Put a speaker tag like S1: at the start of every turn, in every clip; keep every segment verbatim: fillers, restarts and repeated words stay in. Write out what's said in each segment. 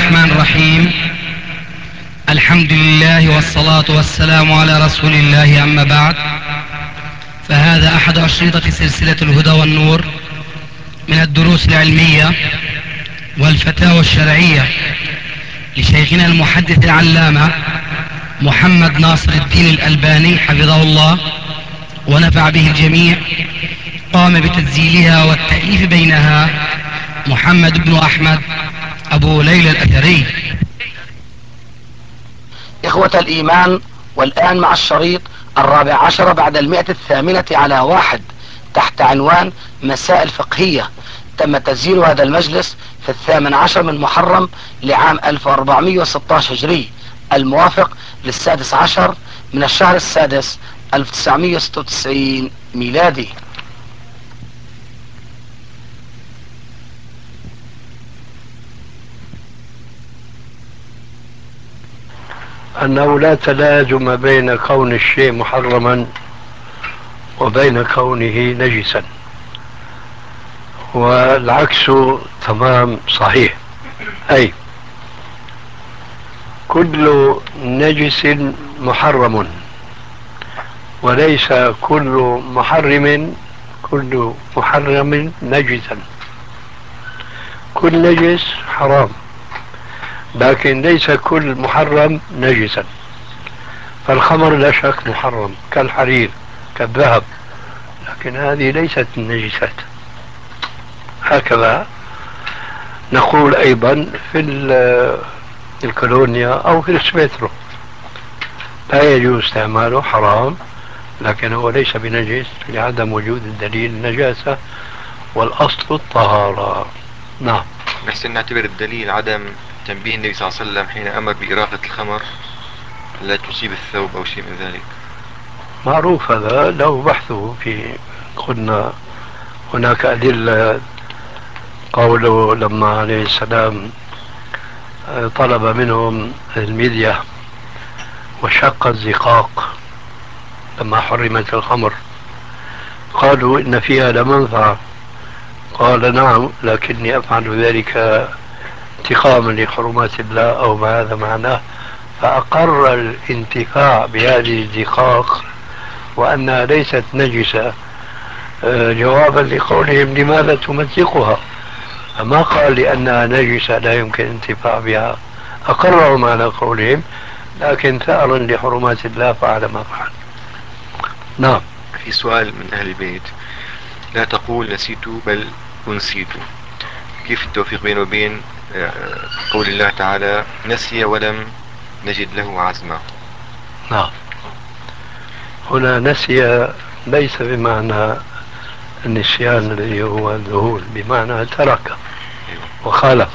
S1: الرحمن الرحيم. الحمد لله والصلاة والسلام على رسول الله، أما بعد، فهذا أحد أشرطة سلسلة الهدى والنور من الدروس العلمية والفتاوى الشرعية لشيخنا المحدث العلامة محمد ناصر الدين الألباني حفظه الله ونفع به الجميع. قام بتسجيلها والتأليف بينها محمد بن أحمد أبو ليلى الأثري.
S2: إخوة الإيمان، والآن مع الشريط الرابع عشر بعد المئة الثامنة على واحد تحت عنوان مسائل فقهية. تم تسجيل هذا المجلس في الثامن عشر من محرم لعام ألف وأربعمائة وستة عشر هجري، الموافق للسادس عشر من الشهر السادس ألف وتسعمائة وستة وتسعين ميلادي.
S3: أنه لا تلازم بين كون الشيء محرما وبين كونه نجسا، والعكس تمام صحيح. أي كل نجس محرم، وليس كل محرم كل محرم نجسا. كل نجس حرام، لكن ليس كل محرم نجسا. فالخمر لا شك محرم كالحرير كالذهب، لكن هذه ليست النجسات. هكذا نقول أيضا في الكولونيا أو في السبيترو لا يجوز استعماله، حرام، لكن هو ليس بنجس لعدم وجود الدليل النجاسة، والأصل الطهارة. نعم.
S4: نحسن نعتبر الدليل عدم تنبيه النبي صلى الله عليه وسلم حين أمر بإراقة الخمر لا تصيب الثوب أو شيء من ذلك.
S3: معروف هذا، له بحثه في، قلنا هناك أدلة. قوله لما عليه السلام طلب منهم المدية وشق الزقاق لما حرمت الخمر، قالوا إن فيها لمنفعة، قال نعم، لكني أفعل ذلك انتقاما لحرمات الله أو ما هذا معناه، فأقر الانتفاع بهذه الزقاق وأنها ليست نجسة جوابا لقولهم لماذا تمزقها، فما قال لأنها نجسة لا يمكن الانتفاع بها، أقرهم على قولهم، لكن ثأرا لحرمات الله فعل ما فعل. نعم.
S4: في سؤال من أهل البيت: لا تقول نسيت بل أنسيت، كيف التوفيق بينه وبين قول الله تعالى نسي ولم نجد له عزما؟
S3: نعم. هنا نسي ليس بمعنى النسيان الذي هو الذهول، بمعنى ترك وخالف.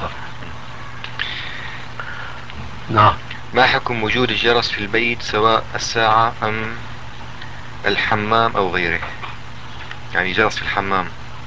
S3: نعم.
S4: ما حكم وجود الجرس في البيت سواء الساعة أم الحمام أو غيره؟ يعني جرس في الحمام،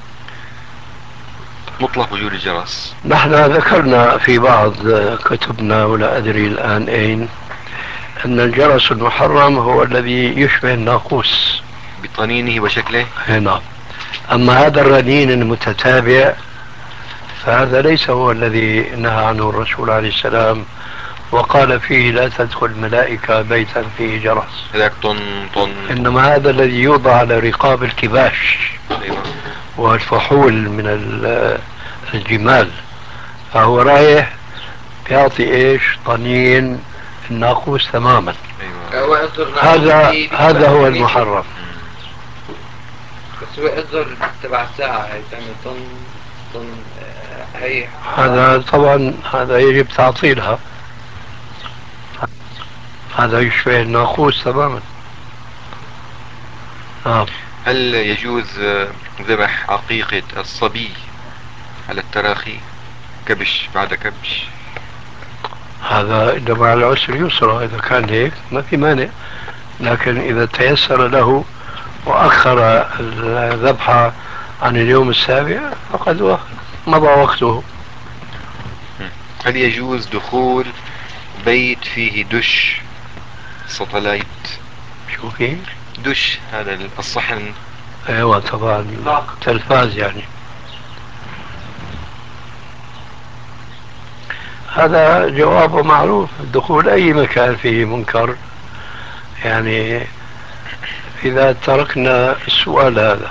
S4: مطلق وجود الجرس.
S3: نحن ذكرنا في بعض كتبنا ولا أدري الآن أين أن الجرس المحرم هو الذي يشبه الناقوس
S4: بطنينه وشكله.
S3: نعم. أما هذا الرنين المتتابع فهذا ليس هو الذي نهى عنه الرسول عليه السلام وقال فيه لا تدخل الملائكة بيتا فيه جرس.
S4: هذاك طن طن.
S3: إنما هذا الذي يوضع على رقاب الكباش والفحول من الجمال، فهو رايح بيعطي ايش طنين الناقوس تماما.
S4: أيوة.
S3: هذا هذا هو المحرم.
S5: بس هو اصدر تبع الساعة هي تعمل طن طن هي
S3: هذا طبعا هذا يجب تعطيلها، هذا يشبه الناقوس تماما. نعم.
S4: هل يجوز ذبح عقيقة الصبي على التراخي، كبش بعد كبش؟
S3: هذا إذا مع العسر يسرى، إذا كان هيك ما في مانع، لكن إذا تيسر له وأخر الذبحة عن اليوم السابع فقد مضى وقته.
S4: هل يجوز دخول بيت فيه دش ساتلايت؟
S3: شو فيه؟
S4: دش هذا الصحن.
S3: ايوه طبعا، تلفاز يعني. هذا جوابه معروف. دخول أي مكان فيه منكر، يعني إذا تركنا السؤال هذا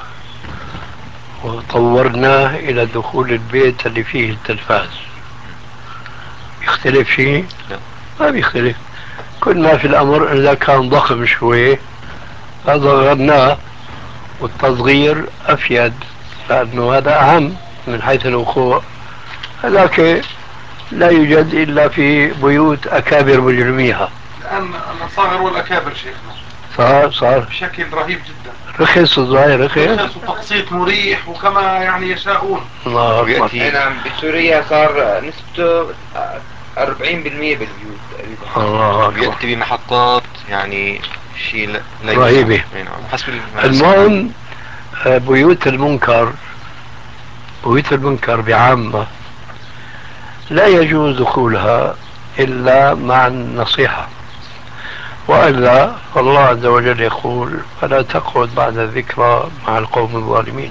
S3: وطورناه إلى دخول البيت اللي فيه التلفاز، يختلف شيء؟
S4: لا.
S3: ما بيختلف. كل ما في الأمر إذا كان ضخم شوي فصغرناه، والتصغير أفيد لأنه هذا أهم من حيث الوقوع. هذاك لا يوجد إلا في بيوت أكابر مجرميها.
S6: الآن صغر والأكابر شيخنا
S3: صار صار
S6: بشكل رهيب جدا،
S3: رخص الظاهر، رخص
S6: رخص وتقسيط مريح وكما يعني يشاءون.
S3: الله أكبر.
S4: ويأتي
S5: اي نعم، بسوريا صار نسبته أربعين بالمئة بالبيوت تقريبا.
S3: الله أكبر.
S4: ويأتي بمحطات يعني شيء لا لا يوصف.
S3: رهيبة.
S4: أي نعم، حسب الم-
S3: المهم آه، بيوت المنكر، بيوت المنكر بعامة لا يجوز دخولها إلا مع النصيحة، وإلا فالله عز وجل يقول: فلا تقعد بعد الذكرى مع القوم الظالمين.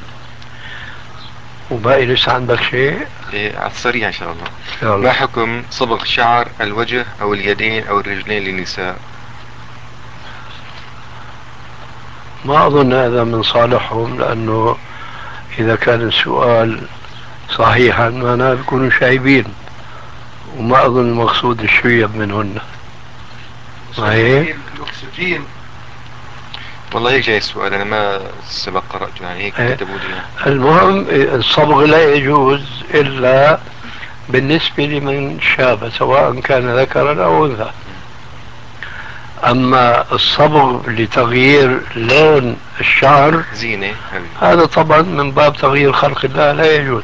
S3: وباقي لسه عندك شيء؟
S4: إيه، على السريع إن شاء الله.
S3: يلا.
S4: ما حكم صبغ شعر الوجه أو اليدين أو الرجلين للنساء؟
S3: ما أظن هذا من صالحهم، لأنه إذا كان السؤال صحيحا معناه بيكونوا شايبين، وما أظن المقصود الشيب منهن. ما هيك؟
S6: الأكسجين.
S4: والله هيك جاي السؤال، أنا ما سبق قرأته، يعني هيك
S3: إيه.
S4: كتبوا لي.
S3: المهم الصبغ لا يجوز إلا بالنسبة لمن شاب، سواء كان ذكرا أو أنثى. أما الصبغ لتغيير لون الشعر
S4: زينة هذه.
S3: هذا طبعا من باب تغيير خلق الله، لا يجوز.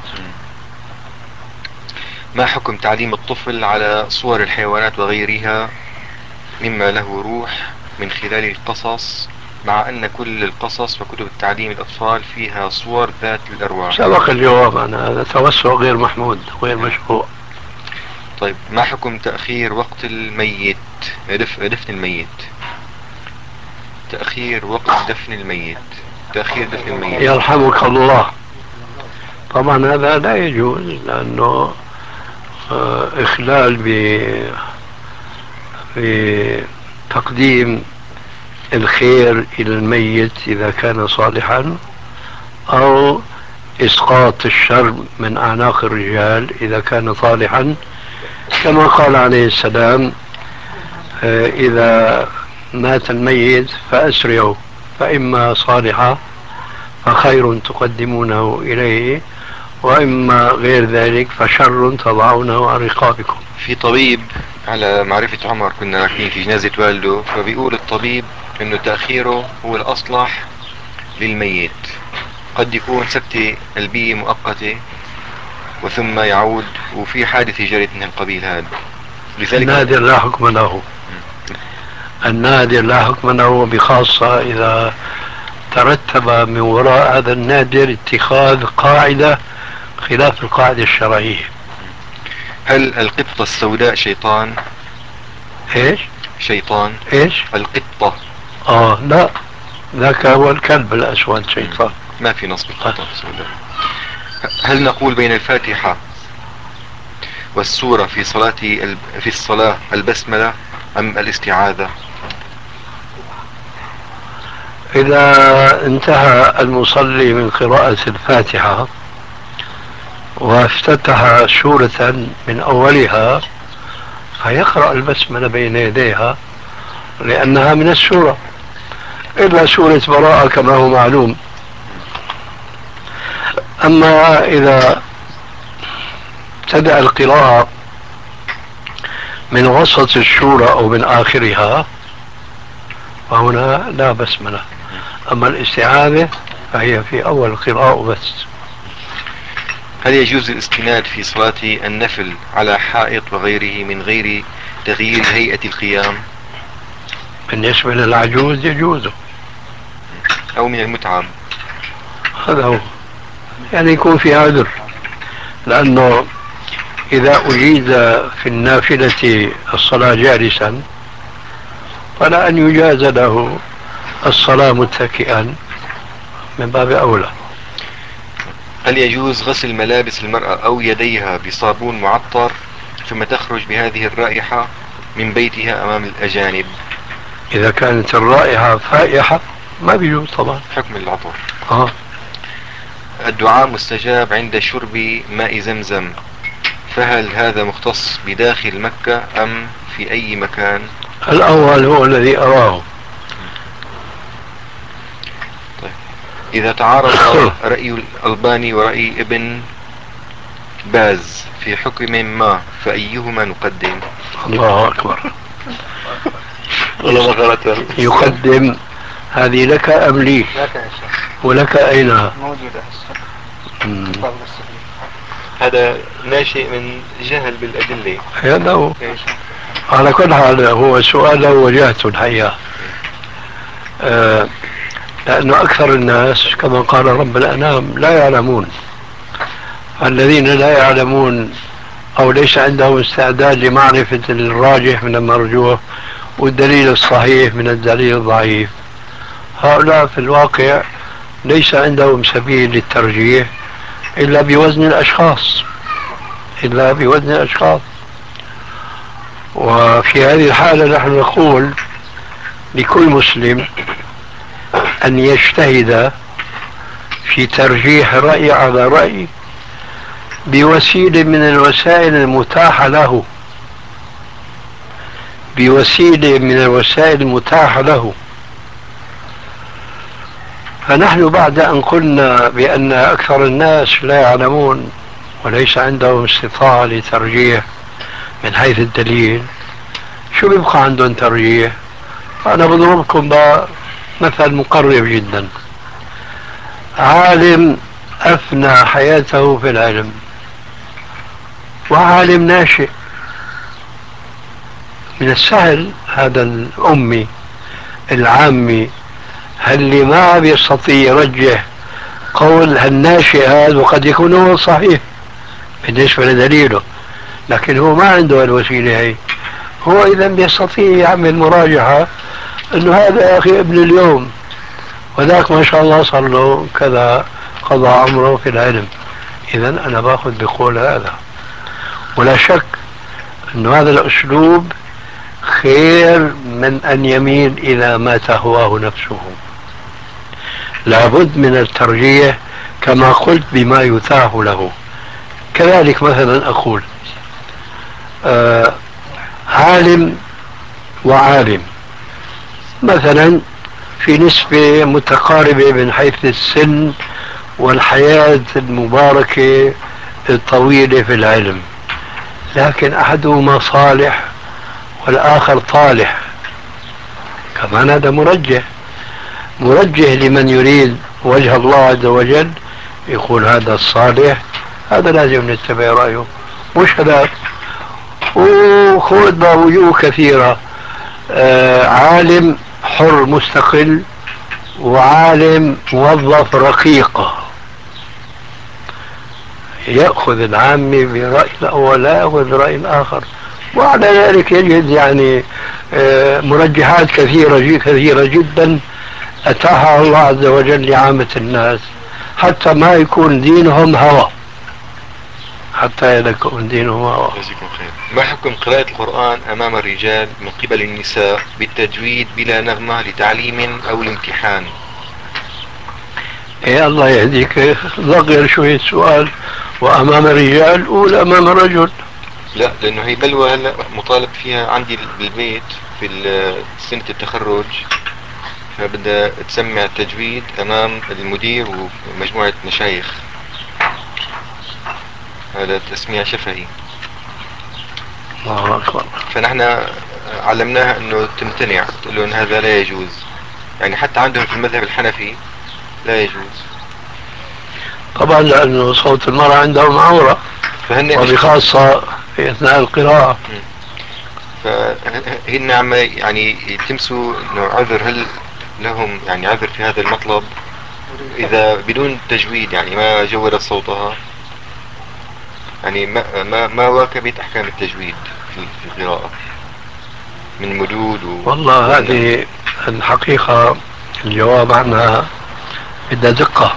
S4: ما حكم تعليم الطفل على صور الحيوانات وغيرها مما له روح من خلال القصص، مع أن كل القصص وكتب التعليم الأطفال فيها صور ذات الأرواح؟
S3: سبق الجواب عن هذا، توسع غير محمود غير مشروع.
S4: طيب، ما حكم تأخير وقت الميت، دف... دفن الميت؟ تأخير وقت دفن الميت، تأخير دفن الميت.
S3: يرحمك الله. طبعا هذا لا يجوز، لأنه آه، إخلال ب- بتقديم الخير إلى الميت إذا كان صالحا، أو إسقاط الشر من أعناق الرجال إذا كان صالحا، كما قال عليه السلام: آه، إذا مات الميت فأسرعوا، فإما صالحا فخير تقدمونه إليه، وإما غير ذلك فشر تضعونه عن رقابكم.
S4: في طبيب على معرفة عمر كنا راكبين في جنازة والده، فبيقول الطبيب انه تأخيره هو الأصلح للميت. قد يكون سكتة قلبية مؤقتة وثم يعود، وفي حادثة جرت من القبيل هذا، لذلك
S3: النادر لا حكم له. النادر لا حكم له، بخاصة إذا ترتب من وراء هذا النادر اتخاذ قاعدة خلاف القاعدة الشرعية.
S4: هل القطة السوداء شيطان؟
S3: ايش؟
S4: شيطان.
S3: ايش؟
S4: القطة.
S3: اه لا، ذاك هو الكلب الأسود شيطان.
S4: ما في نص بالقطة السوداء. هل نقول بين الفاتحة والسورة في صلاة في الصلاة البسملة أم الاستعاذة؟
S3: إذا انتهى المصلي من قراءة الفاتحة وافتتح سورة من أولها فيقرأ البسملة بين يديها، لأنها من السورة، إلا سورة براءة كما هو معلوم. أما إذا ابتدأ القراءة من وسط السورة أو من آخرها فهنا لا بسملة. أما الاستعاذة فهي في أول القراءة بس.
S4: هل يجوز الاستناد في صلاة النفل على حائط وغيره من غير تغيير هيئة القيام؟
S3: بالنسبة للعجوز يجوز،
S4: أو من المتعب؟
S3: هذا هو، يعني يكون في عذر، لأنه إذا أجيز في النافلة الصلاة جالسا فلا أن يجاز له الصلاة متكئا، من باب أولى.
S4: هل يجوز غسل ملابس المرأة أو يديها بصابون معطر ثم تخرج بهذه الرائحة من بيتها أمام الأجانب.
S3: إذا كانت الرائحة فائحة ما بيجوز طبعا.
S4: حكم العطر.
S3: آه.
S4: الدعاء مستجاب عند شرب ماء زمزم، فهل هذا مختص بداخل مكة أم في أي مكان؟
S3: الأول هو الذي أراه.
S4: طيب. إذا تعارض رأي الألباني ورأي ابن باز في حكم ما فأيهما نقدم؟
S3: الله أكبر.
S4: والله ما قرأت.
S3: يقدم هذه لك أم لي؟ ولك أين؟
S2: موجودة
S3: مم.
S4: هذا ناشئ من جهل بالأدلة.
S3: هذا هو.
S4: إيش؟
S3: على كل حال هو سؤال له وجهته الحقيقة. آه لأنه أكثر الناس كما قال رب الأنام لا يعلمون. الذين لا يعلمون أو ليس عندهم استعداد لمعرفة الراجح من المرجوح والدليل الصحيح من الدليل الضعيف، هؤلاء في الواقع ليس عندهم سبيل للترجيح إلا بوزن الأشخاص إلا بوزن الأشخاص. وفي هذه الحالة نحن نقول لكل مسلم أن يجتهد في ترجيح رأي على رأي بوسيلة من الوسائل المتاحة له بوسيلة من الوسائل المتاحة له. فنحن بعد أن قلنا بأن أكثر الناس لا يعلمون وليس عندهم استطاعة لترجيح من حيث الدليل، شو بيبقى عندهم ترجيح؟ أنا بضربكم مثل مقرب جدا. عالم أفنى حياته في العلم وعالم ناشئ، من السهل هذا الأمي العامي اللي ما بيستطيع يرجح قول هالناشئ هذا وقد يكون هو صحيح بالنسبة لدليله، لكن هو ما عنده الوسيلة هي. هو إذا بيستطيع يعمل مراجعة إنه هذا يا أخي ابن اليوم وذاك ما شاء الله صار له كذا قضى عمره في العلم، إذا أنا باخذ بقول هذا. ولا شك أن هذا الأسلوب خير من أن يميل إلى ما تهواه نفسه. لابد من الترجيح كما قلت بما يتاح له. كذلك مثلا أقول آه عالم وعالم مثلا في نسبة متقاربة من حيث السن والحياة المباركة الطويلة في العلم، لكن أحدهما صالح والآخر طالح، كمان هذا مرجح مرجح لمن يريد وجه الله عز وجل، يقول هذا الصالح هذا لازم نتبع رأيه مش هذا. وخذ وجوه كثيرة، آه عالم حر مستقل وعالم موظف رقيق، يأخذ العامة برأي الأول لا يأخذ برأي الآخر. وعلى ذلك يجد يعني آه مرجحات كثيرة كثيرة جدا أتاحها الله عز وجل لعامة الناس حتى ما يكون دينهم هوى حتى يكون دينهم هوى.
S4: جزاكم خير. ما حكم قراءة القرآن أمام الرجال من قبل النساء بالتجويد بلا نغمة لتعليم أو لامتحان؟
S3: يا الله يهديك، ضغر شوية سؤال، وأمام الرجال قول أمام الرجل.
S4: لا، لأنه هي بلوى هلا مطالب فيها عندي بالبيت في سنة التخرج، فبدها تسمع التجويد أمام المدير ومجموعة مشايخ، هذا تسميع شفهي.
S3: الله أكبر.
S4: فنحن علمناها أنه تمتنع، تقول له أن هذا لا يجوز، يعني حتى عندهم في المذهب الحنفي لا يجوز
S3: طبعا لأنه صوت المرأة عندهم عورة وبخاصة في أثناء القراءة.
S4: فهن عم يعني يلتمسوا انه عذر، هل لهم يعني عذر في هذا المطلب اذا بدون تجويد، يعني ما جودت صوتها، يعني ما ما, ما واكبت احكام التجويد في في القراءة من مدود و...
S3: والله هذه الحقيقة الجواب عنها بدها دقة.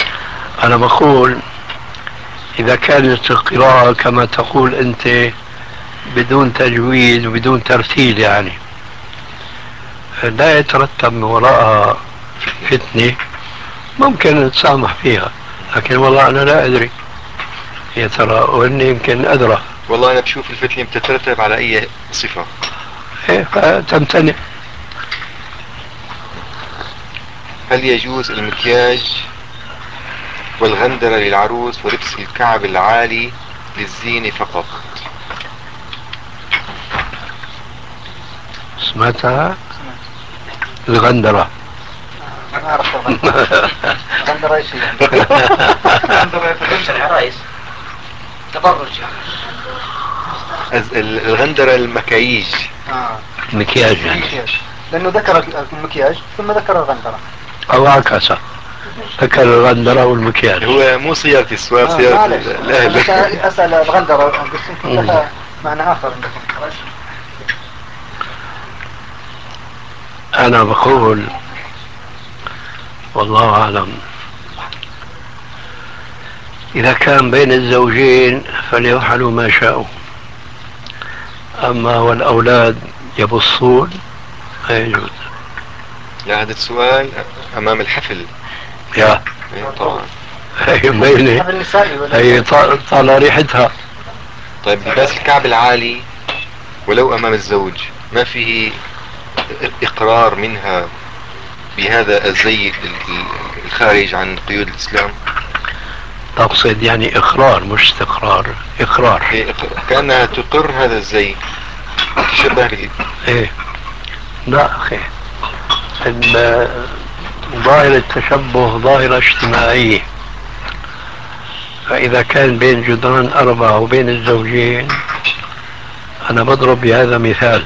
S3: أنا بقول إذا كانت القراءة كما تقول أنت بدون تجويد وبدون ترتيل يعني لا يترتب من وراءها فتنة، ممكن نتسامح فيها، لكن والله أنا لا أدري يا ترى، وإني يمكن أدرى.
S4: والله أنا بشوف الفتنة بتترتب على أي صفة.
S3: إيه، فتمتنع.
S4: هل يجوز المكياج والغندرة للعروس ولبس الكعب العالي للزينة فقط؟
S3: سمعتها الغندرة.
S2: ما أعرف الغندرة. الغندرة إيش هي؟ الغندرة عرايس تبرج يعني.
S4: أز- ال- الغندرة المكاييج.
S2: آه.
S3: مكياج يعني.
S2: مكياج. لأنه ذكر المكياج ثم ذكر الغندرة.
S3: أو عكسة، ذكر الغندرة والمكياج.
S4: هو مو صياغة السؤال،
S2: آه
S4: صياغة
S2: معلش.
S4: ال- الأهل.
S2: أنا أسأل الغندرة بس يمكن لها معنى آخر عندكم.
S3: أنا بقول والله أعلم، إذا كان بين الزوجين فليفعلوا ما شاءوا، أما والأولاد يبصون لا يجوز.
S4: لا، هذا السؤال أمام الحفل.
S3: يا
S4: إيه طبعا.
S3: هي مبينة،
S2: هذا النسائي ولا
S3: هي ط- طال ريحتها.
S4: طيب لباس الكعب العالي ولو أمام الزوج ما فيه إقرار منها بهذا الزي ال- ال- الخارج عن قيود الإسلام؟
S3: تقصد يعني إقرار مش استقرار، إقرار.
S4: هي إق- كأنها تقر هذا الزي، تشبه به.
S3: إيه لا أخي، ال- ظاهرة التشبه ظاهرة اجتماعية، فإذا كان بين جدران أربعة وبين الزوجين، أنا بضرب بهذا مثال.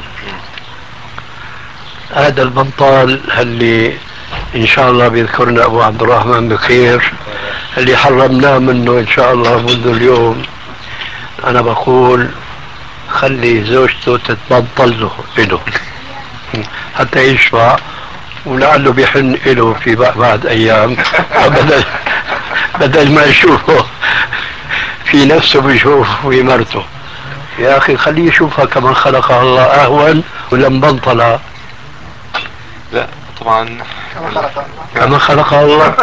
S3: هذا البنطال اللي إن شاء الله بيذكرنا أبو عبد الرحمن بخير، اللي حرمناه منه إن شاء الله منذ اليوم، أنا بقول خلي زوجته تتبنطل له إله حتى يشفع، ولعله بيحن إله في بعد أيام بدل بدل ما يشوفه في نفسه بيشوف في مرته. يا أخي خليه يشوفها كما خلقها الله أهون ولا مبنطلة
S4: لا طبعا.
S2: كما خلق الله.
S3: كما خلقها الله.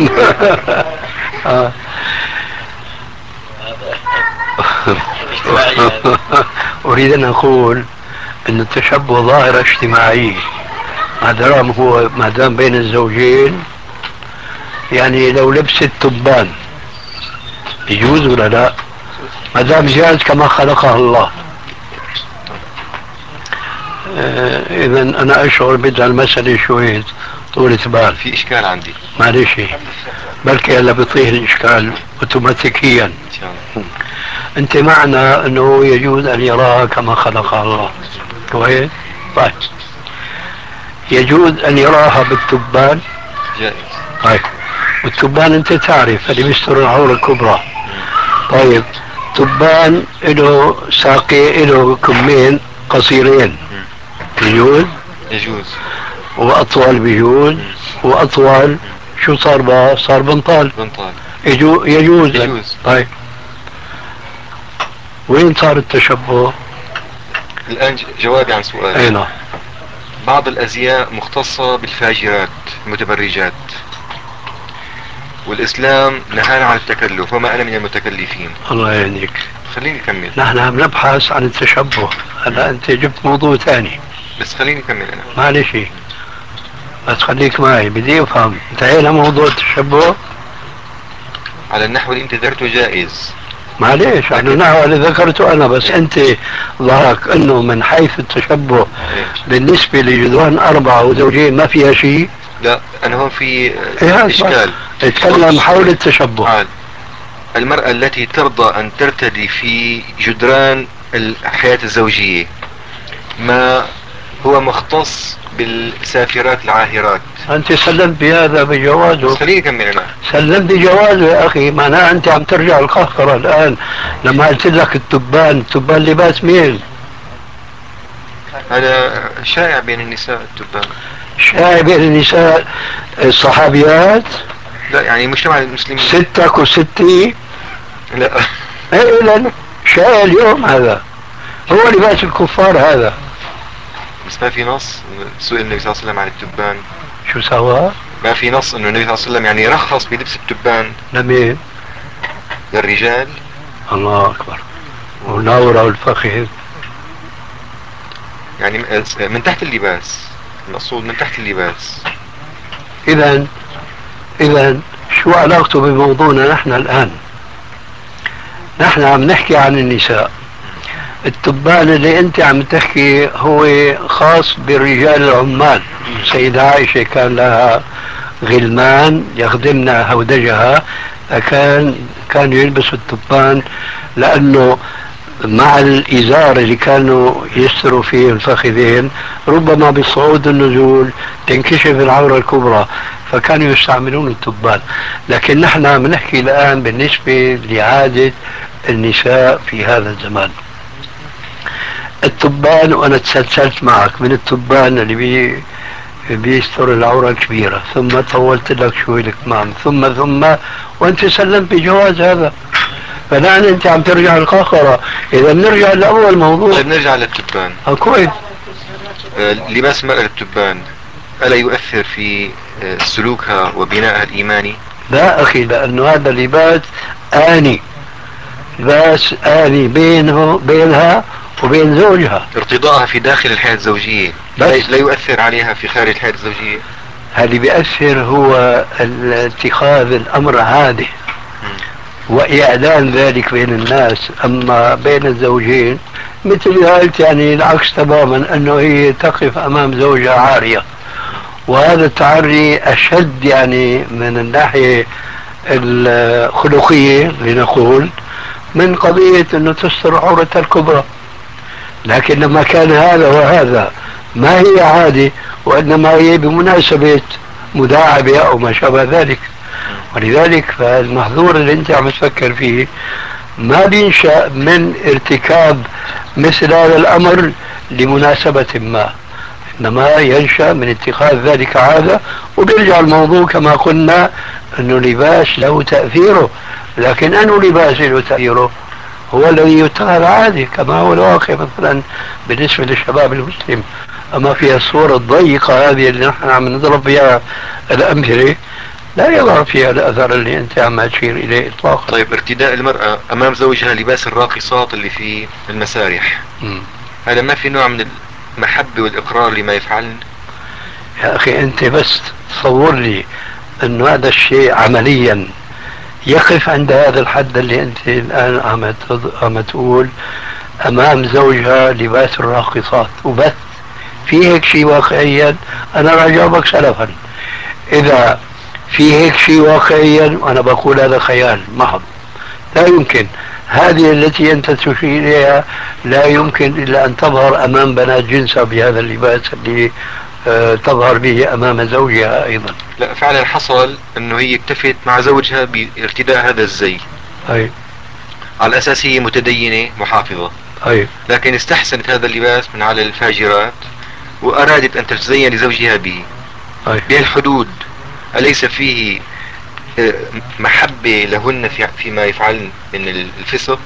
S3: آه. أريد أن أقول أن التشبه ظاهرة اجتماعية، ما دام هو ما دام بين الزوجين. يعني لو لبست تبان يجوز ولا لا؟ ما دام جاز كما خلقها الله. آه إذا أنا أشعر بدها المسألة شوي طولة بال.
S4: في إشكال عندي.
S3: معلش، بلكي هلا بيطيح الإشكال أوتوماتيكيا.
S4: إن شاء الله.
S3: أنت معنى أنه يجوز أن يراها كما خلقها الله، كويس؟ طيب يجوز أن يراها بالتبان.
S4: جائز.
S3: طيب والتبان أنت تعرف اللي بيستر العورة الكبرى. طيب تبان له ساقي، له كمين قصيرين،
S4: مم.
S3: يجوز؟
S4: يجوز.
S3: وأطول بيجوز،
S4: مم.
S3: وأطول
S4: مم.
S3: شو صار بقى؟ صار بنطال.
S4: بنطال.
S3: يجو يجوز لك.
S4: يجوز.
S3: طيب وين صار التشبه؟
S4: الآن ج- جوابي عن سؤالي.
S3: أين؟
S4: بعض الأزياء مختصة بالفاجرات المتبرجات، والإسلام نهانا عن التكلف وما أنا من المتكلفين.
S3: الله يهديك.
S4: خليني أكمل.
S3: نحن عم نبحث عن التشبه، هلا أنت جبت موضوع ثاني.
S4: بس خليني أكمل أنا.
S3: معلش بس خليك معي، بدي أفهم انتهينا موضوع التشبه.
S4: على النحو اللي أنت ذكرته جائز.
S3: معليش
S4: لكن-
S3: أنا نحو اللي ذكرته أنا بس.
S4: إيه.
S3: أنت ظهرك أنه من حيث التشبه
S4: إيه.
S3: بالنسبة لجدران أربعة وزوجين ما فيها شيء.
S4: لا أنا هون في
S3: إيه
S4: إشكال.
S3: اتكلم حول التشبه.
S4: عال. المرأة التي ترضى أن ترتدي في جدران الحياة الزوجية ما هو مختص بالسافرات العاهرات.
S3: أنت سلمت بهذا
S4: بس
S3: بجوازه،
S4: خليني أكمل أنا.
S3: سلمت بجوازه يا أخي. معناه أنت عم ترجع القهقرة الآن لما قلت لك التبان. التبان لباس مين؟
S4: هذا شائع بين النساء التبان.
S3: شايع بين النساء الصحابيات.
S4: لا يعني مجتمع المسلمين.
S3: ستك وستي.
S4: لا.
S3: ايه لا شايع اليوم هذا. هو لباس الكفار هذا.
S4: بس ما في نص سئل النبي صلى الله عليه وسلم عن التبان.
S3: شو سوى؟
S4: ما في نص انه النبي صلى الله عليه وسلم يعني رخص بلبس التبان
S3: لمين؟
S4: للرجال.
S3: الله اكبر. وناورة الفخذ
S4: يعني من تحت اللباس، المقصود من تحت اللباس.
S3: اذا اذا شو علاقته بموضوعنا نحن الان؟ نحن عم نحكي عن النساء. التبان اللي انت عم تحكي هو خاص بالرجال العمال. السيدة عائشة كان لها غلمان يخدمن هودجها، فكان كانوا يلبسوا التبان لانه مع الإزار اللي كانوا يستروا فيه الفخذين ربما بالصعود والنزول تنكشف العورة الكبرى، فكانوا يستعملون التبان. لكن نحن عم نحكي الآن بالنسبة لعادة النساء في هذا الزمان. التبان، وأنا تسلسلت معك من التبان اللي بي بيستر العورة الكبيرة، ثم طولت لك شوي الكمام، ثم ثم وأنت سلمت بجواز هذا. فالآن أنت عم ترجع القاقرة. إذا بنرجع لأول موضوع.
S4: طيب نرجع للتبان.
S3: آه كويس.
S4: آه لباس المرأة للتبان ألا يؤثر في آه سلوكها وبنائها الإيماني؟
S3: لا أخي، لأنه هذا لباس آني، لباس آني بينه بينها وبين زوجها.
S4: ارتضاءها في داخل الحياة الزوجية
S3: بس
S4: لا يؤثر عليها في خارج الحياة الزوجية.
S3: اللي بيأثر هو اتخاذ الأمر عادة وإعلان ذلك بين الناس. أما بين الزوجين مثل ما قلت يعني العكس تماما، أنه هي تقف أمام زوجها عارية، وهذا التعري أشد يعني من الناحية الخلقية لنقول من قضية أنه تستر عورتها الكبرى. لكن لما كان هذا وهذا ما هي عادة، وإنما هي بمناسبة مداعبة أو ما شابه ذلك، ولذلك فالمحظور اللي أنت عم تفكر فيه ما بينشأ من ارتكاب مثل هذا الأمر لمناسبة ما، إنما ينشأ من اتخاذ ذلك عادة. وبيرجع الموضوع كما قلنا أنه لباس له تأثيره، لكن أنه لباس له تأثيره هو الذي يتخذ عادي كما هو الواقع مثلا بالنسبة للشباب المسلم. أما في الصورة الضيقة هذه اللي نحن عم نضرب فيها الأمثلة لا يظهر فيها الأثر اللي أنت عم تشير إليه إطلاقا.
S4: طيب ارتداء المرأة أمام زوجها لباس الراقصات اللي في المسارح،
S3: م.
S4: هذا ما في نوع من المحبة والإقرار لما يفعلن؟
S3: يا أخي أنت بس تصور لي أنه هذا الشيء عمليا يقف عند هذا الحد اللي أنت الآن عم عم تقول أمام زوجها لباس الراقصات وبس. في هيك شيء واقعيا؟ أنا راح أجاوبك سلفا. إذا في هيك شيء واقعيا وأنا بقول هذا خيال محض، لا يمكن. هذه التي أنت تشير إليها لا يمكن إلا أن تظهر أمام بنات جنسها بهذا اللباس اللي آه تظهر به أمام زوجها أيضا.
S4: لا فعلا حصل أنه هي اكتفت مع زوجها بارتداء هذا الزي،
S3: أي
S4: على أساس هي متدينة محافظة،
S3: أي
S4: لكن استحسنت هذا اللباس من على الفاجرات وأرادت أن تتزين لزوجها به
S3: أي
S4: بهالحدود. أليس فيه محبة لهن في فيما يفعلن من الفسق؟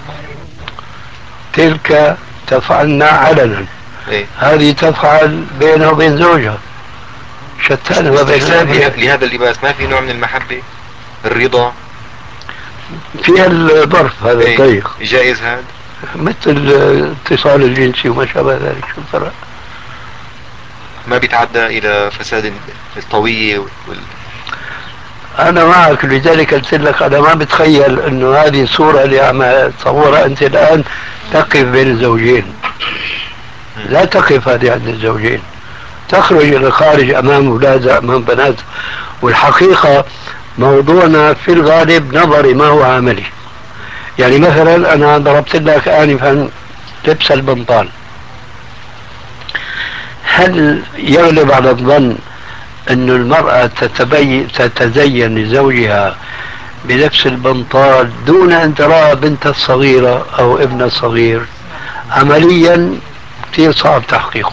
S3: تلك تفعلنا علنا،
S4: إيه؟
S3: هذه تفعل بينها وبين زوجها، شتان ما بين
S4: استحسان
S3: الأمرين.
S4: لهذا اللباس ما في نوع من المحبة، الرضا
S3: فيها الظرف هذا
S4: إيه؟
S3: الضيق
S4: جائز هذا؟
S3: مثل الاتصال الجنسي وما شابه ذلك. شو الفرق؟
S4: ما بيتعدى إلى فساد الطوية وال...
S3: أنا معك، لذلك قلت لك أنا ما بتخيل أنه هذه الصورة اللي عم تصورها أنت الآن تقف بين الزوجين. لا تقف هذه عند الزوجين، تخرج إلى الخارج أمام أولادها أمام بنات. والحقيقة موضوعنا في الغالب نظري ما هو عملي. يعني مثلا أنا ضربت لك آنفا لبس البنطال، هل يغلب على الظن أن المرأة تتبي تتزين لزوجها بلبس البنطال دون أن ترى بنت الصغيرة أو ابن الصغير؟ عمليا كثير صعب تحقيقه،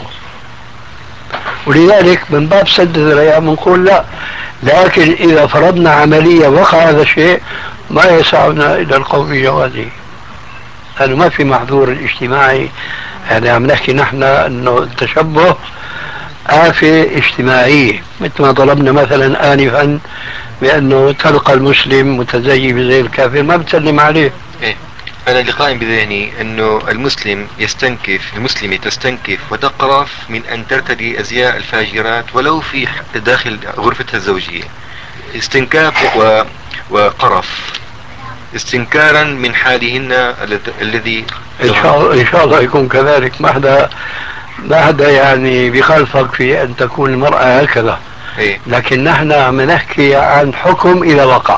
S3: ولذلك من باب سد الذريعة بنقول لا. لكن إذا فرضنا عمليا وقع هذا الشيء ما يسعنا إلى القول بجوازه، لأنه ما في محظور الاجتماعي يعني عم نحكي نحن انه التشبه آفة اجتماعية، مثل ما ضربنا مثلا آنفا بأنه تلقى المسلم متزيي زي الكافر ما بتسلم عليه.
S4: إيه. أنا اللي قائم بذهني أنه المسلم يستنكف، المسلمة تستنكف وتقرف من أن ترتدي أزياء الفاجرات ولو في داخل غرفتها الزوجية. استنكاف و... وقرف، استنكارا من حالهن الذ- الذي
S3: إن شاء الله إن شاء الله يكون كذلك. ما حدا ما حدا يعني بيخالفك في أن تكون المرأة هكذا،
S4: إيه.
S3: لكن نحن عم نحكي عن حكم إذا وقع.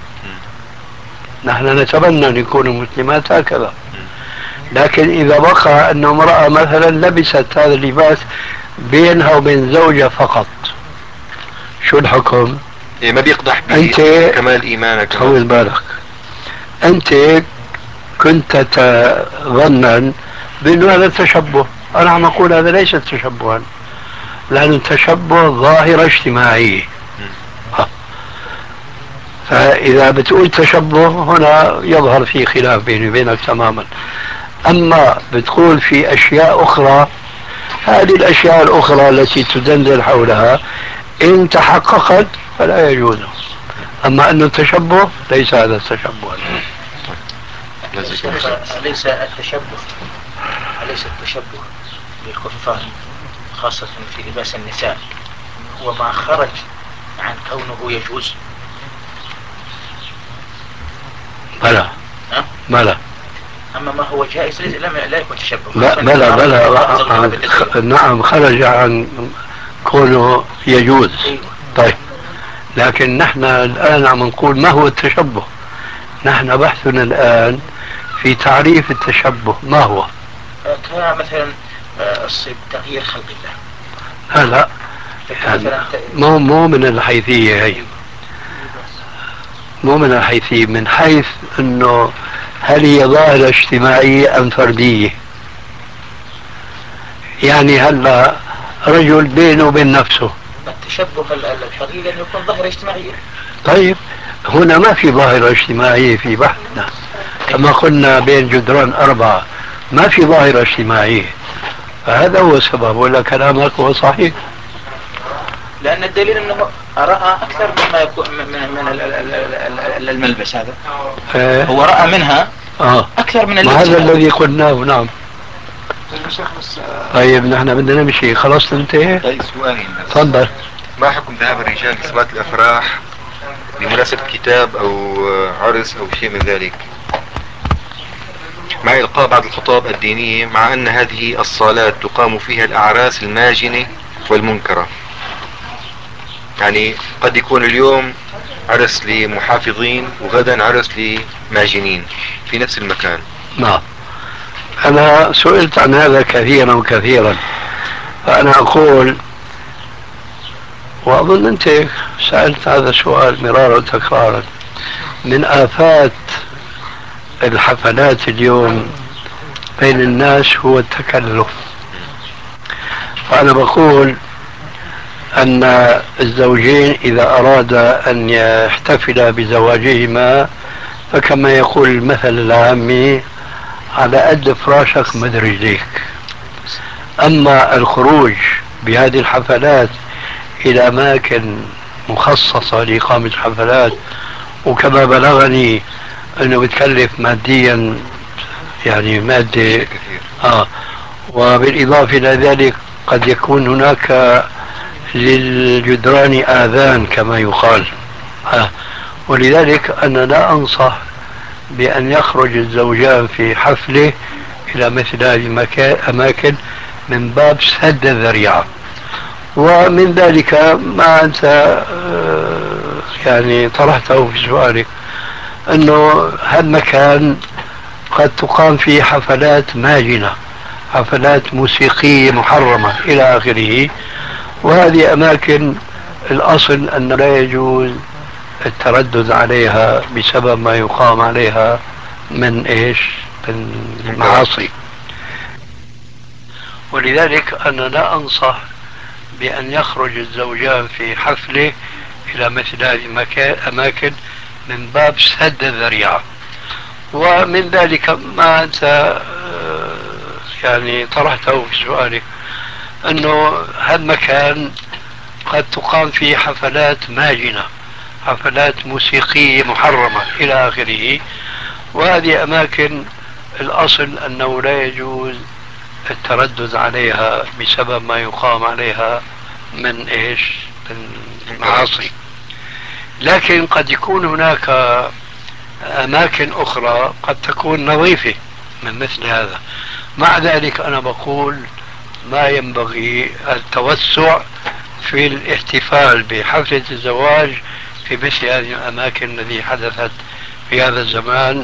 S3: نحن نتمنى أن يكونوا مسلمات هكذا، لكن إذا وقع أن امرأة مثلا لبست هذا اللباس بينها وبين زوجها فقط، شو الحكم؟
S4: إيه، ما بيقدح
S3: أنت
S4: بكمال إيمانك.
S3: طول بالك، أنت كنت تظنا بأنه هذا تشبه. أنا عم أقول هذا ليس تشبها، لأنه تشبه ظاهرة اجتماعية. ها. فإذا بتقول تشبه هنا يظهر في خلاف بيني وبينك تماما. أما بتقول في أشياء أخرى، هذه الأشياء الأخرى التي تدندن حولها إن تحققت فلا يجوز. أما أنه تشبه ليس هذا التشبه.
S2: شيخ، أليس التشبه أليس التشبه بالكفار خاصة في لباس النساء هو ما خرج عن كونه يجوز؟
S3: بلى
S2: أه؟
S3: بلى
S2: أما ما هو جائز لا لا يكون تشبه.
S3: لا بلى بلى نعم خرج عن كونه يجوز.
S2: أيوة.
S3: طيب، لكن نحن الآن عم نقول ما هو التشبه. نحن بحثنا الآن في تعريف التشبه ما هو.
S2: كمثلا تغيير خلق
S3: لا
S2: الله.
S3: لا يعني مو مو من الحيثية هي، مو من الحيثية، من حيث انه هل هي ظاهرة اجتماعية ام فردية. يعني هلا رجل بينه وبين نفسه
S2: التشبه الحقيقي أن يكون ظاهرة اجتماعية.
S3: طيب هنا ما في ظاهرة اجتماعية في بحثنا، كما قلنا بين جدران أربعة ما في ظاهرة اجتماعية. فهذا هو السبب، ولا كلامك هو صحيح.
S2: لأن الدليل أنه رأى أكثر مما يكون من, من الملبس هذا.
S3: اه
S2: هو رأى منها
S3: آه.
S2: أكثر من
S3: ما
S2: اللبس.
S3: هذا الذي قلناه. نعم. طيب نحن بدنا نمشي، خلاص تنتهي.
S4: طيب سؤالين بس.
S3: تفضل.
S4: ما حكم ذهاب الرجال لصلاة الأفراح بمناسبة كتاب أو عرس أو شيء من ذلك، مع إلقاء بعض الخطاب الدينية، مع أن هذه الصالات تقام فيها الأعراس الماجنة والمنكرة؟ يعني قد يكون اليوم عرس لمحافظين وغدا عرس لماجنين في نفس المكان.
S3: نعم، أنا سئلت عن هذا كثيرا وكثيرا، فأنا أقول، وأظن أنت سألت هذا السؤال مرارا وتكرارا، من آفات الحفلات اليوم بين الناس هو التكلف. فأنا بقول أن الزوجين إذا أراد أن يحتفلا بزواجهما فكما يقول المثل العامي على قد فراشك مد رجليك. أما الخروج بهذه الحفلات إلى أماكن مخصصة لإقامة الحفلات، وكما بلغني أنه بتكلف ماديا يعني مادة آه وبالإضافة إلى ذلك قد يكون هناك للجدران آذان كما يقال. آه ولذلك أنا لا أنصح بأن يخرج الزوجان في حفلة إلى مثل هذه الأماكن من باب سد الذريعة. ومن ذلك ما أنت يعني طرحته في سؤالك، أنه هالمكان قد تقام فيه حفلات ماجنة، حفلات موسيقية محرمة إلى آخره، وهذه أماكن الأصل أن لا يجوز التردد عليها بسبب ما يقام عليها من إيش؟ من المعاصي. ولذلك أنا لا أنصح بأن يخرج الزوجان في حفلة إلى مثل هذه الأماكن من باب سد الذريعة. ومن ذلك ما أنت يعني طرحته في سؤالي، أنه هالمكان قد تقام فيه حفلات ماجنة، حفلات موسيقية محرمة إلى آخره، وهذه أماكن الأصل أنه لا يجوز التردد عليها بسبب ما يقام عليها من إيش؟ من معاصي. لكن قد يكون هناك أماكن أخرى قد تكون نظيفة من مثل هذا. مع ذلك أنا بقول ما ينبغي التوسع في الاحتفال بحفلة الزواج في مثل هذه الأماكن التي حدثت في هذا الزمان.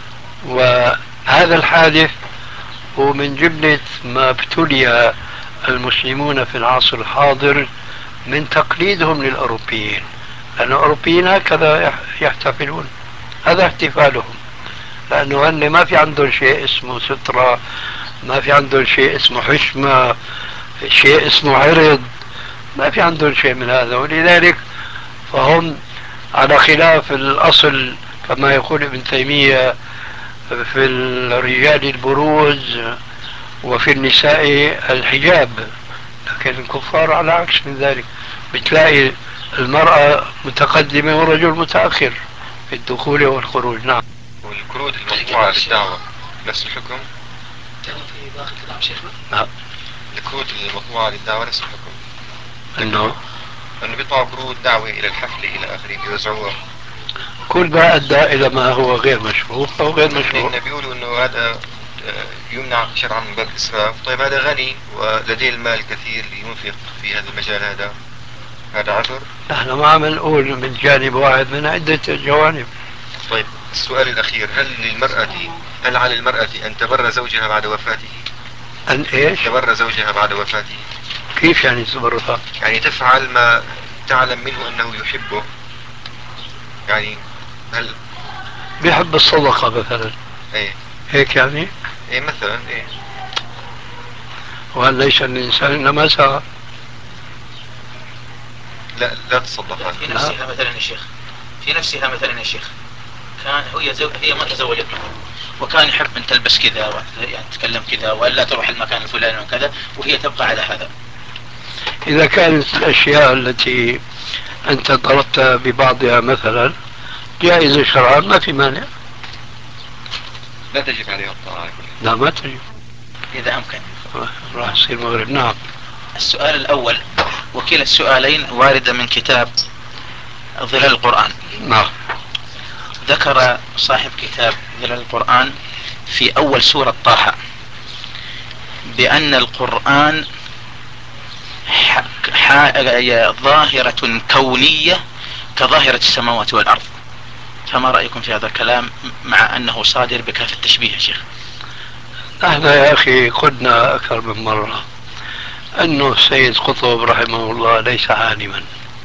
S3: وهذا الحادث هو من جملة ما ابتلي المسلمون في العصر الحاضر من تقليدهم للأوروبيين، لأن الأوروبيين هكذا يحتفلون، هذا احتفالهم، لأنه هن ما في عندهم شيء اسمه سترة، ما في عندهم شيء اسمه حشمة، شيء اسمه عرض، ما في عندهم شيء من هذا. ولذلك فهم على خلاف الأصل كما يقول ابن تيمية في الرجال البروز وفي النساء الحجاب، لكن الكفار على عكس من ذلك، بتلاقي المرأة متقدمة والرجل متأخر في الدخول والخروج. نعم.
S4: والكروت المطبوعة للدعوة نفس الحكم؟
S2: في باقي كلام شيخنا؟
S3: نعم.
S4: الكروت المطبوعة للدعوة نفس الحكم؟
S3: انه
S4: انه بيطبعوا كروت دعوة الى الحفلة الى اخره بيوزعوها.
S3: كل ما ادى الى ما هو غير مشروع فهو غير مشروع.
S4: لان بيقولوا انه هذا يمنع شرعا من باب الاسراف. طيب هذا غني ولديه المال كثير لينفق في هذا المجال، هذا هذا عذر؟
S3: نحن ما عم نقول من جانب واحد، من عدة جوانب.
S4: طيب السؤال الاخير، هل للمرأة هل على المرأة ان تبر زوجها بعد وفاته؟
S3: ان ايش؟
S4: تبر زوجها بعد وفاته.
S3: كيف يعني تبرها؟
S4: يعني تفعل ما تعلم منه انه يحبه، يعني هل
S3: بيحب الصدقة مثلا؟
S4: ايه
S3: هيك يعني؟
S4: ايه مثلا ايه.
S3: وهل ليس الانسان انما سعى؟
S4: لا لا تصدق
S7: في
S4: عنه.
S7: نفسها مثلا يا شيخ، في نفسها مثلا يا شيخ، كان هي زو... هي ما تزوجت منه، وكان يحب ان تلبس كذا و... يعني تتكلم كذا والا تروح المكان الفلاني وكذا، وهي تبقى على هذا.
S3: اذا كانت الاشياء التي انت ضربت ببعضها مثلا جائزة شرعا ما في مانع.
S4: لا تجب عليها الطاعة.
S3: لا ما تجب.
S7: اذا امكن
S3: راح يصير مغرب. نعم.
S7: السؤال الاول، وكلا السؤالين واردة من كتاب ظلال القرآن.
S3: نعم.
S7: ذكر صاحب كتاب ظلال القرآن في أول سورة طه بأن القرآن ح... ح... ظاهرة كونية كظاهرة السماوات والأرض، فما رأيكم في هذا الكلام مع أنه صادر بكافة التشبيه يا شيخ؟
S3: نحن يا أخي قلنا أكثر من مرة أنه السيد قطب رحمه الله ليس عالما،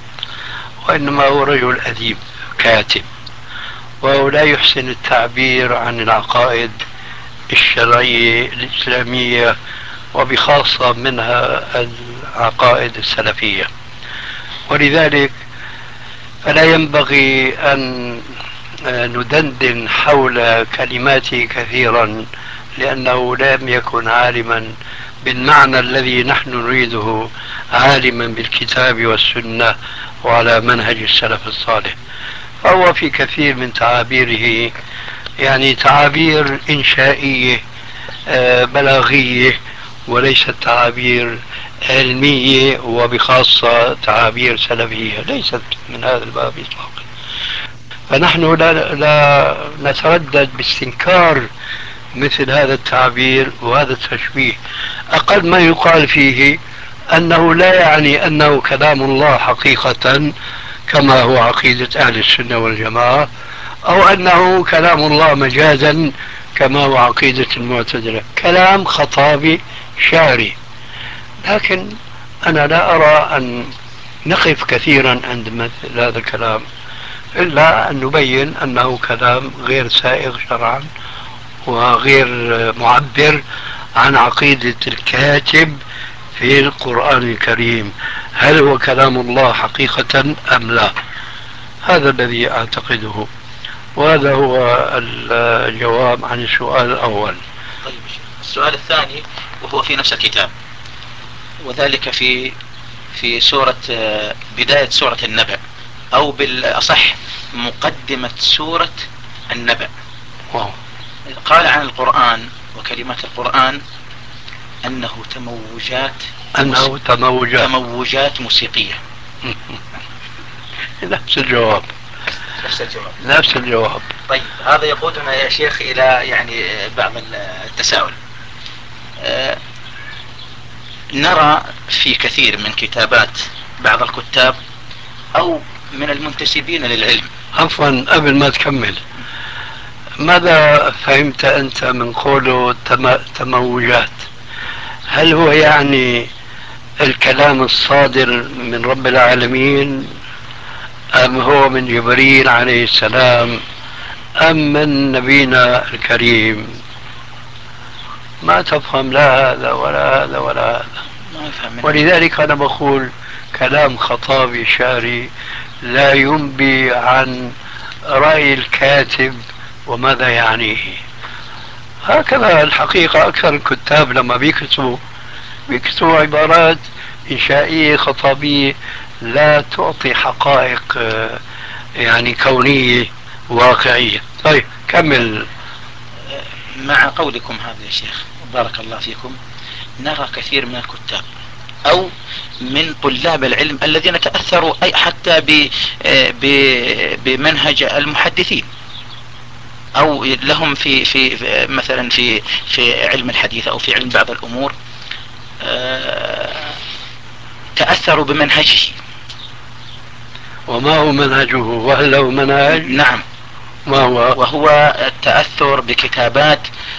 S3: وإنما هو رجل أديب كاتب، وهو لا يحسن التعبير عن العقائد الشرعية الإسلامية، وبخاصة منها العقائد السلفية. ولذلك فلا ينبغي أن ندندن حول كلماته كثيرا، لأنه لم يكن عالما بالمعنى الذي نحن نريده، عالما بالكتاب والسنة وعلى منهج السلف الصالح. فهو في كثير من تعابيره يعني تعابير إنشائية بلاغية، وليست تعابير علمية، وبخاصة تعابير سلفية ليست من هذا الباب إطلاقا. فنحن لا, لا نتردد باستنكار مثل هذا التعبير وهذا التشبيه. أقل ما يقال فيه أنه لا يعني أنه كلام الله حقيقة كما هو عقيدة أهل السنة والجماعة، أو أنه كلام الله مجازا كما هو عقيدة المعتزلة، كلام خطابي شعري. لكن أنا لا أرى أن نقف كثيرا عند مثل هذا الكلام، إلا أن نبين أنه كلام غير سائغ شرعا وغير معبر عن عقيدة الكاتب في القرآن الكريم. هل هو كلام الله حقيقة أم لا؟ هذا الذي أعتقده، وهذا هو الجواب عن السؤال الأول.
S7: طيب السؤال الثاني، وهو في نفس الكتاب، وذلك في في سورة بداية سورة النبأ، أو بالأصح مقدمة سورة النبأ. قال عن القرآن وكلمات القرآن أنه تموجات
S3: أنه تموجات
S7: تموجات موسيقية.
S3: نفس الجواب
S7: نفس الجواب
S3: نفس الجواب.
S7: طيب هذا يقودنا يا شيخ إلى يعني بعض التساؤل. أه نرى في كثير من كتابات بعض الكتاب أو من المنتسبين للعلم.
S3: عفوا قبل ما تكمل، ماذا فهمت أنت من قوله تم... تموجات؟ هل هو يعني الكلام الصادر من رب العالمين، أم هو من جبريل عليه السلام، أم من نبينا الكريم؟ ما تفهم لا هذا ولا هذا ولا هذا.
S7: ما يفهم منه.
S3: ولذلك أنا بقول كلام خطابي شعري لا ينبي عن رأي الكاتب وماذا يعنيه. هكذا الحقيقة أكثر الكتاب لما بيكتبوا بيكتبوا عبارات إنشائية خطابية لا تعطي حقائق يعني كونية واقعية. طيب كمل.
S7: مع قولكم هذا يا شيخ بارك الله فيكم، نرى كثير من الكتاب أو من طلاب العلم الذين تأثروا أي حتى بمنهج المحدثين، أو لهم في في مثلا في في علم الحديث أو في علم بعض الأمور تأثروا بمنهجه.
S3: وما هو منهجه؟ وهل له منهج؟
S7: نعم.
S3: ما هو؟
S7: وهو التأثر بكتابات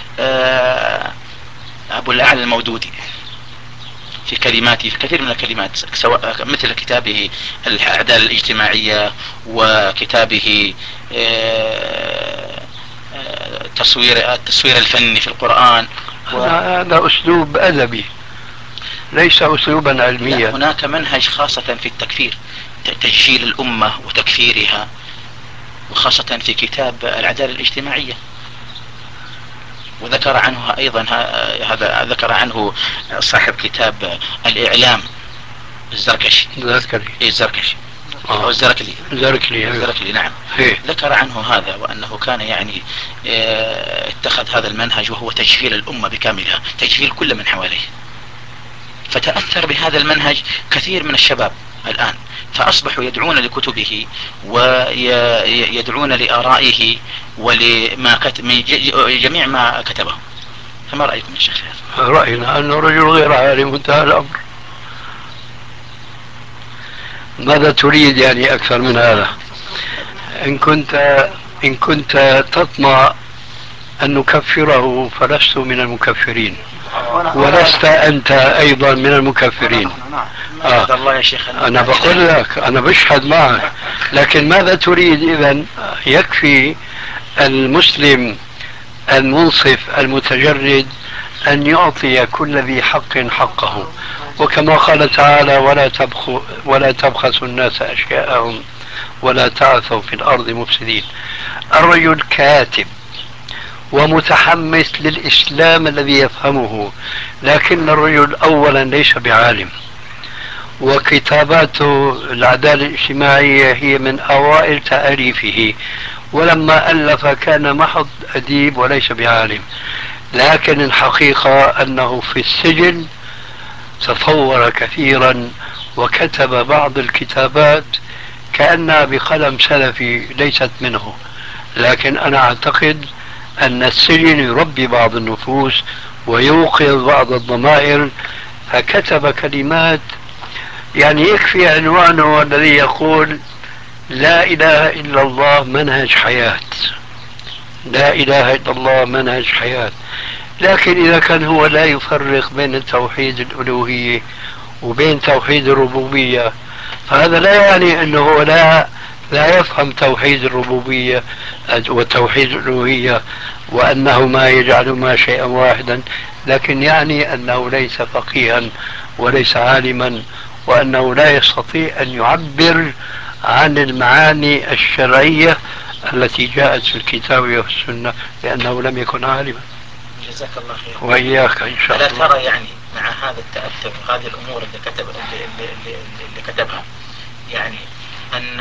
S7: أبو الأعلى المودودي في كلماته، في كثير من الكلمات، سواء مثل كتابه الأعدال الاجتماعية وكتابه تصوير التصوير الفني في القرآن.
S3: هذا أسلوب أدبي ليس أسلوبا علميا.
S7: هناك منهج خاصة في التكفير، تجهيل الأمة وتكفيرها، وخاصة في كتاب العدالة الاجتماعية. وذكر عنه أيضا هذا ذكر عنه صاحب كتاب الإعلام الزركشي.
S3: الزركشي
S7: الزركشي
S3: أو
S7: الزركلي
S3: الزركلي
S7: الزركلي نعم.
S3: هي.
S7: ذكر عنه هذا، وأنه كان يعني اتخذ هذا المنهج وهو تجهيل الأمة بكاملها، تجهيل كل من حواليه. فتأثر بهذا المنهج كثير من الشباب الآن، فأصبحوا يدعون لكتبه ويدعون لآرائه ولما كتب من جميع ما كتبه. فما رأيكم يا شيخ؟
S3: رأينا أنه رجل غير عالم، انتهى الأمر. ماذا تريد يعني أكثر من هذا؟ إن كنت إن كنت تطمع أن نكفره فلست من المكفرين، ولست أنت أيضا من المكفرين.
S7: آه. الله يا شيخ
S3: أنا بقول لك، أنا بشهد معك، لكن ماذا تريد إذن؟ يكفي المسلم المنصف المتجرد أن يعطي كل ذي حق حقه، وكما قال تعالى ولا تبخسوا ولا تبخسوا الناس أشياءهم ولا تعثوا في الأرض مفسدين. الرجل كاتب ومتحمس للإسلام الذي يفهمه، لكن الرجل أولا ليس بعالم، وكتاباته العدالة الاجتماعية هي من أوائل تأليفه، ولما ألف كان محض أديب وليس بعالم. لكن الحقيقة أنه في السجن تطور كثيرا وكتب بعض الكتابات كأنها بقلم سلفي ليست منه. لكن أنا أعتقد أن السجن يربي بعض النفوس ويوقظ بعض الضمائر، فكتب كلمات يعني يكفي عنوانه الذي يقول لا إله إلا الله منهج حياة، لا إله إلا الله منهج حياة. لكن إذا كان هو لا يفرق بين توحيد الألوهية وبين توحيد الربوبية، فهذا لا يعني أنه هو لا لا يفهم توحيد الربوبية وتوحيد الألوهية وأنهما يجعلهما شيئا واحدا، لكن يعني أنه ليس فقيها وليس عالما، وأنه لا يستطيع أن يعبر عن المعاني الشرعية التي جاءت في الكتاب والسنة لأنه لم يكن عالما.
S7: جزاك الله خير.
S3: وإياك إن شاء
S7: ألا
S3: الله.
S7: ترى يعني مع هذا التأثر وهذه الأمور اللي كتب اللي, اللي, اللي, اللي كتبها يعني أن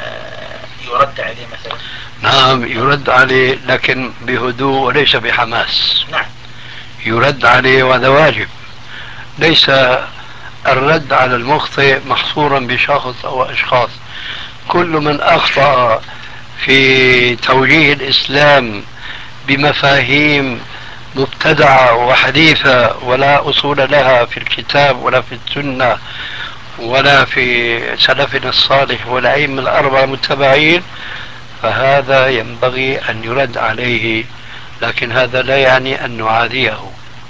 S7: يرد عليه مثلا؟
S3: نعم يرد عليه، لكن بهدوء وليس بحماس.
S7: نعم.
S3: يرد عليه وهذا واجب. ليس الرد على المخطئ محصورا بشخص أو أشخاص. كل من أخطأ في توجيه الإسلام بمفاهيم مبتدعة وحديثة ولا أصول لها في الكتاب ولا في السنة ولا في سلفنا الصالح والأئمة الأربعة المتبعين، فهذا ينبغي أن يرد عليه. لكن هذا لا يعني أن نعاديه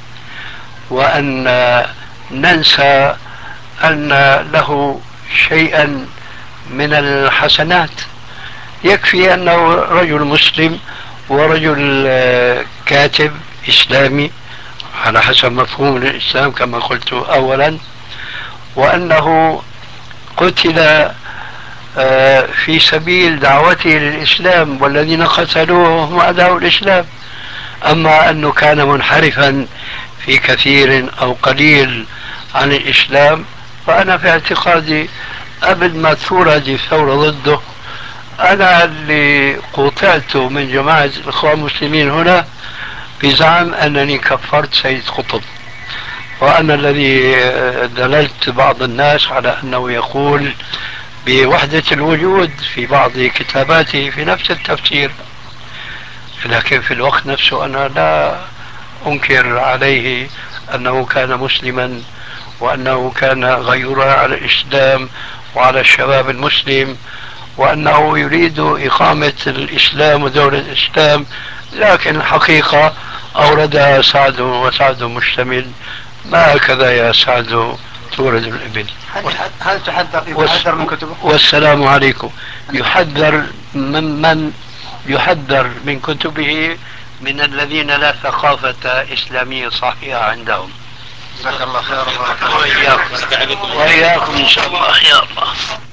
S3: وأن ننسى أن له شيئا من الحسنات. يكفي أنه رجل مسلم ورجل كاتب إسلامي على حسب مفهوم الإسلام كما قلت أولا، وأنه قتل في سبيل دعوته للإسلام والذين قتلوه هم أعداء الإسلام. أما أنه كان منحرفا في كثير أو قليل عن الإسلام، فأنا في اعتقادي قبل ما تثور هذه الثورة ضده، أنا اللي قطعت من جماعة الإخوان المسلمين هنا بزعم أنني كفرت سيد قطب، وأنا الذي دللت بعض الناس على أنه يقول بوحدة الوجود في بعض كتاباته في نفس التفسير. لكن في الوقت نفسه أنا لا أنكر عليه أنه كان مسلما وأنه كان غيورا على الإسلام وعلى الشباب المسلم، وأنه يريد إقامة الإسلام ودولة الإسلام. لكن الحقيقة أوردها سعد وسعد مشتمل، ما هكذا يا سعد تورد الإبل.
S2: هل تحذر يحذر من كتبه؟
S3: والسلام عليكم. يحذر من من يحذر من كتبه؟ من الذين لا ثقافة إسلامية صحيحة عندهم.
S2: جزاك الله خيرا.
S3: وإياكم وإياكم إن شاء الله. يا الله.